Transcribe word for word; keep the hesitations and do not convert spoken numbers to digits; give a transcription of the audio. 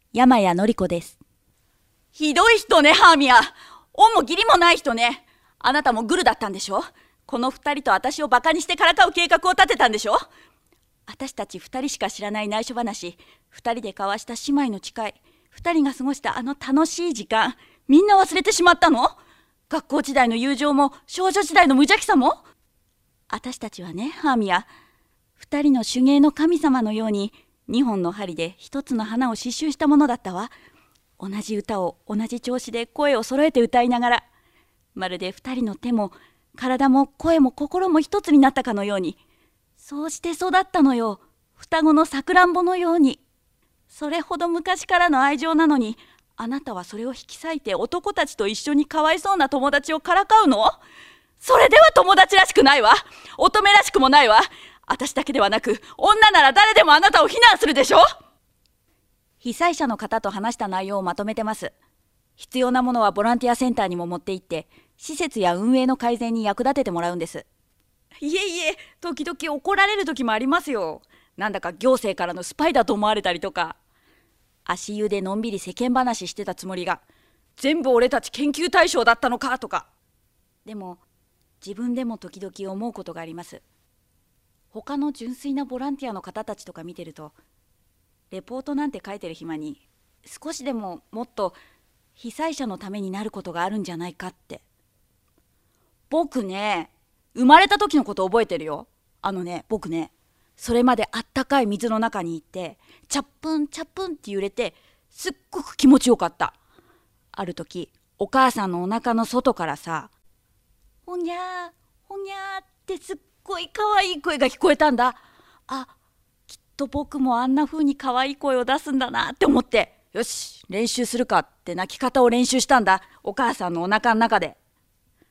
山谷のり子です。 ひどい人ね、ハーミア。恩も義理もない人ね。あなたもグルだったんでしょ。この二人と私をバカにしてからかう計画を立てたんでしょ。私たち二人しか知らない内緒話、二人で交わした姉妹の誓い、二人が過ごしたあの楽しい時間、みんな忘れてしまったの？学校時代の友情も少女時代の無邪気さも。私たちはね、ハーミア、二人の手芸の神様のように二本の針で一つの花を刺繍したものだったわ。同じ歌を同じ調子で声を揃えて歌いながら、まるで二人の手も体も声も心も一つになったかのように、そうして育ったのよ、双子のさくらんぼのように。それほど昔からの愛情なのに、あなたはそれを引き裂いて男たちと一緒にかわいそうな友達をからかうの？それでは友達らしくないわ。乙女らしくもないわ。私だけではなく、女なら誰でもあなたを非難するでしょ。 被災者の方と話した内容をまとめてます。必要なものはボランティアセンターにも持って行って、施設や運営の改善に役立ててもらうんです。 いえいえ、時々怒られる時もありますよ。なんだか行政からのスパイだと思われたりとか。 足湯でのんびり世間話してたつもりが、 全部俺たち研究対象だったのかとか。 でも自分でも時々思うことがあります。他の純粋なボランティアの方たちとか見てると、レポートなんて書いてる暇に少しでももっと被災者のためになることがあるんじゃないかって。 僕ね、生まれた時のこと覚えてるよ。あのね、僕ね、それまであったかい水の中に行って、チャップンチャップンって揺れて、すっごく気持ちよかった。ある時、お母さんのお腹の外からさ、ほにゃーほにゃーってすっごい可愛い声が聞こえたんだ。あ、きっと僕もあんな風に可愛い声を出すんだなって思って、よし練習するかって泣き方を練習したんだ、お母さんのお腹の中で。